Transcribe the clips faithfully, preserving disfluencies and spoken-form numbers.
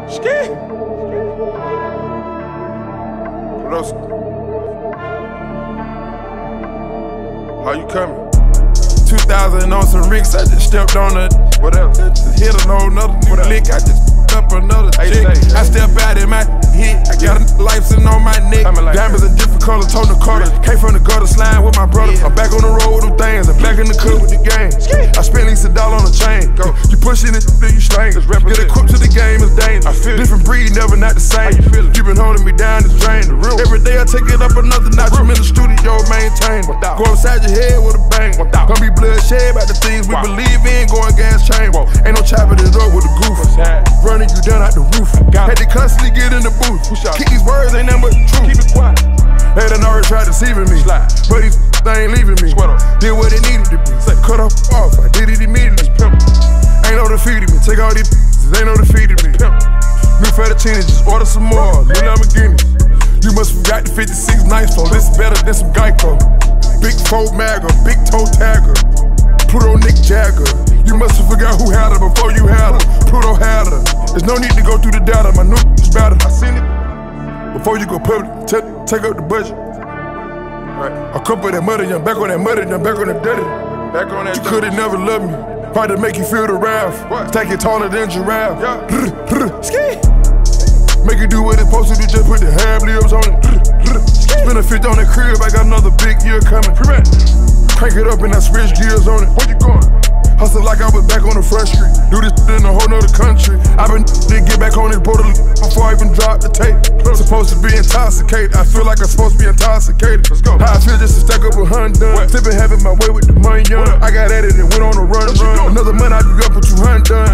Ski. What else? How you coming? two thousand on some Ricks, I just stepped on a. What else? Just hit a whole nother lick, I just up another chick. I step out in my hit, I got a life sitting on my neck. Like diamonds in different colors, told the Carter. Came from the gutter, slime with my brother. I'm back on the road with them things, I'm back in the club with the game. I spent at least a dollar on the chain. Go. You pushing it, then you slang. Get equipped to the game, it's dangerous. I feel different breed, never not the same. You, you been holding me down, it's drain. Every day I take it up another notch. I'm in the studio, maintain. Go upside your head with a bang. Gonna be bloodshed about the things we wow. believe in, going gas chain. Whoa. Ain't no chopping it up with a goof. Running you down out the roof. Had to constantly get in the booth. Keep these words, ain't nothing but the truth. Keep it quiet. They done already tried deceiving me. Slide. But these they ain't leaving me. Did what it needed to be. Say, cut off off, I did it immediately. Ain't no defeating me. Take all these ain't no defeating me. New fettuccine, just order some more. New Lamborghinis. You must forgot the fifty-six nice flow. This is better than some Geico. Big four magger, big toe tagger. Pluto Nick Jagger. You must have forgot who had her before you had her. Pluto had her. There's no need to go through the data. My new is better. I seen it. Before you go public, take, take up the budget. Right. I come for that muddy, I'm back on that muddy, I'm back on that dirty. Back on that. You could've never loved me. Hard to make you feel the wrath. Take it taller than giraffe. Yeah. Ski. Make it do what it's supposed to do, just put the hab lips on it. Spin a fifth on that crib, I got another big year coming. Crank it up and I switch gears on it. Where you going? Hustle like I was back on the front street. Do this in a whole nother country. I been to get back on this boat before I even drop the tape. Supposed to be intoxicated. I feel like I'm supposed to be intoxicated. Let's go. How I feel just to stack up a hundred done. Sipping having my way with the money young. I got at it and went on a run run. Another month I be up with two hundred done.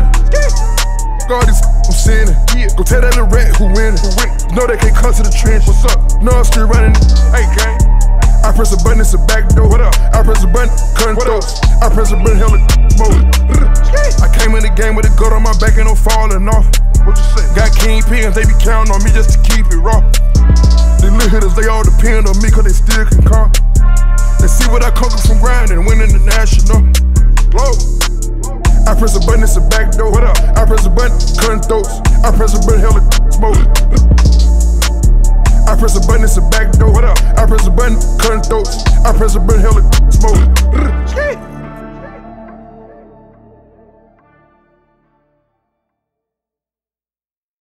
All these I'm sinning. Yeah. Go tell that little rat who winning. Who win? Know they can't come to the trench. What's up? No, I'm still running. Hey, gang. I press a button, it's a back door. What up? I press a button, cutting throats. I press a button, hella smoke. I came in the game with a gun on my back and no falling off. What you say? Got kingpins, they be counting on me just to keep it raw. The little hitters, they all depend on me cause they still can come. They see what I conquered from grinding and winning the national. Whoa. I press a button, it's a back door. What up? I press a button, cutting throats. I press a button, hella smoke. I press a button, it's a back door. What up? I press a button, cutting throats. I press a button, hella smoke.